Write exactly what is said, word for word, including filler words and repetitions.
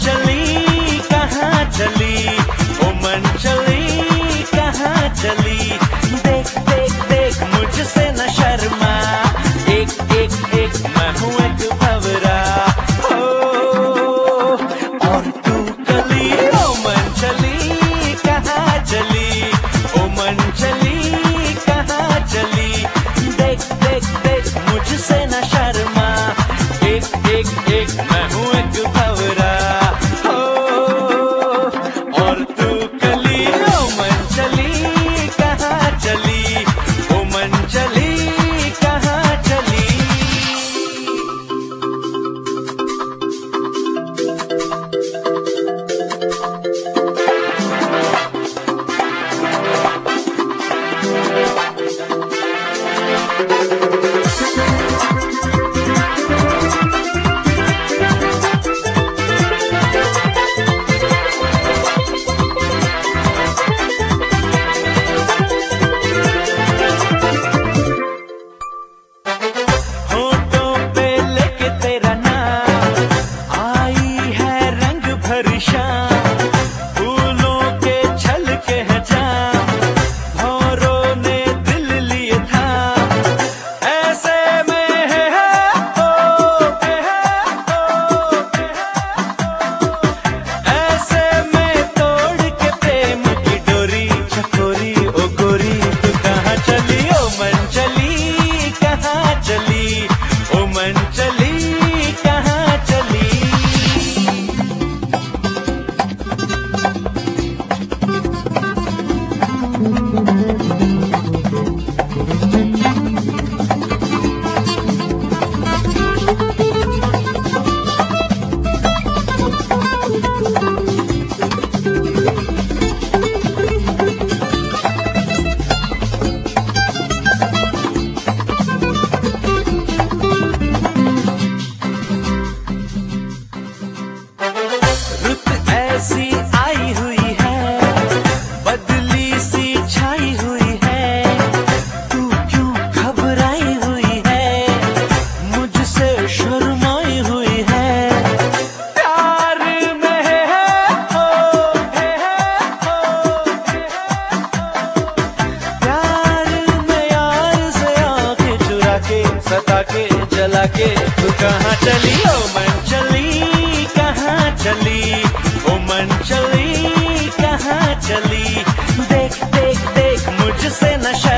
चली कहाँ चली, ओ मन चली कहाँ चली। देख देख देख मुझसे न शर्मा, एक एक एक मैं हूँ एक भंवरा। हो और तू कली, ओ मन चली कहाँ चली, ओ मन चली कहाँ चली। देख देख देख मुझसे न शर्मा, एक एक एक मैं हूँ एक भंवरा। हो और तू कली, ओ मन चली कहाँ चली, ओ मन चली कहाँ चली। होठों पे लेके तेरा नाम, आई है रंग भरी शाम। फूलों के छलके हैं जाम, भौरों ने दिल लिए थाम। ऐसे में है ओ है ओ ऐसे में तोड़ के प्रेम की डोरी, चकोरी ओ गोरी तू कहाँ चली, ओ मन चली कहाँ चली, ओ मन चली कहाँ चली। रुत ऐसी आई हुई है, बदली सी छाई हुई है। तू क्यों घबराई हुई है, मुझसे शर्माई हुई है। प्यार में है ओ है ओ प्यार में यार से आंखें चुरा के, सता के, जला के तू कहाँ चली, ओ मन चली कहाँ चली, ओ मन चली कहाँ चली। देख देख देख मुझसे नशा